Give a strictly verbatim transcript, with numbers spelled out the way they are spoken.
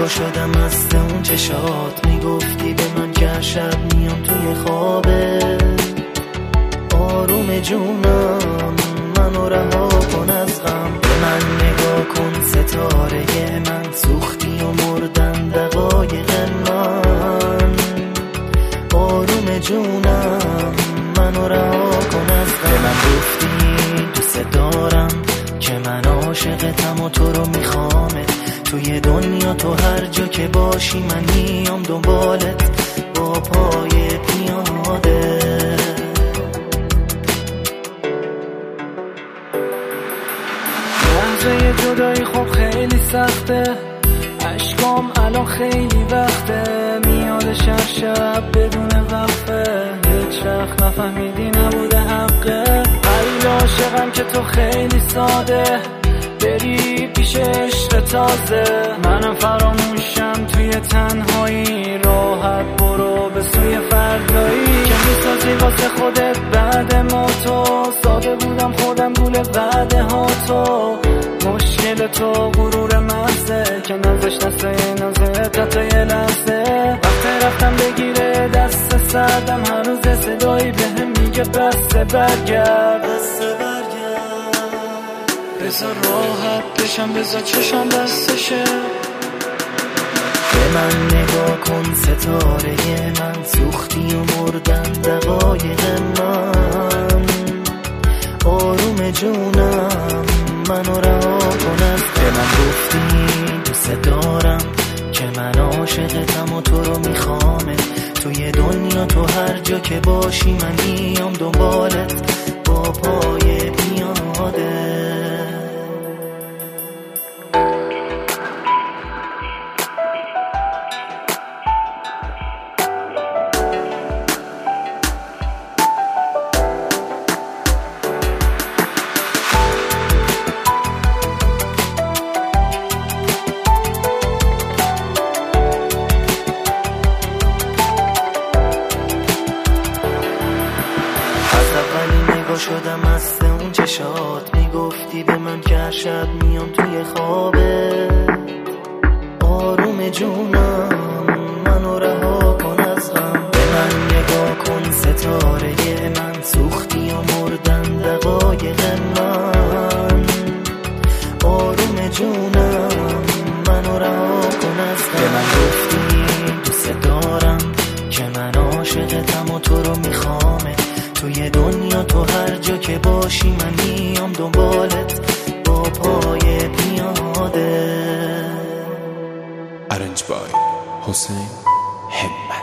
نگاه شدم مست اون چشات، میگفتی به من که شب میام توی خوابت. آروم جونم منو رها کن از غم، به من نگاه کن ستاره من، سوختی و مردن دقایق من. آروم جونم منو رها کن از غم، به من گفتی دوست دارم که من عاشقتم و تو رو میخوامت. توی دنیا تو هر جا که باشی من میام دنبالت با پای پیاده. لحظه جدایی خب خیلی سخته، عشقام الان خیلی وقته، میاد شب شب بدون وقفه، هیچ وقت نفهمیدی نبوده حقه. خیلی عاشقم که تو خیلی ساده بری پیش عشق تازه، منم فراموشم توی تنهایی، راحت برو به سوی فردایی که میسازی واسه خودت بعد ما. تو ساده بودم خودم گول بعد ها، تو مشکل تو غرور محضه که نزش نسته نازه تا یه لحظه. وقت رفتم بگیره دست سردم، هر روز صدایی به هم میگه بسته برگرد بسته برگرد، بذار راحت بشم بذار چشم بستشه. به من نگاه کن ستاره من، سوختی و مردن دقایق من. آروم جونم منو رها کن از غم، به من گفتی دوست دارم که من عاشقتم و تو رو میخوامت. توی دنیا تو هر جا که باشی من میام دنبالت با پای پیاده. شدم مست اون چشات، میگفتی به من که شب میام توی خوابت. آروم جونم منو رها کن از غم، به من نگاه کن ستاره من، سوختی و مردن دقایق من. آروم جونم منو رها کن از غم، به من گفتی دوست دارم که من عاشقتم و تو رو میخوامت. توی دنیا تو هر جا که باشی من میام دنبالت با پای پیاده. Arranged by Hussein Hemma.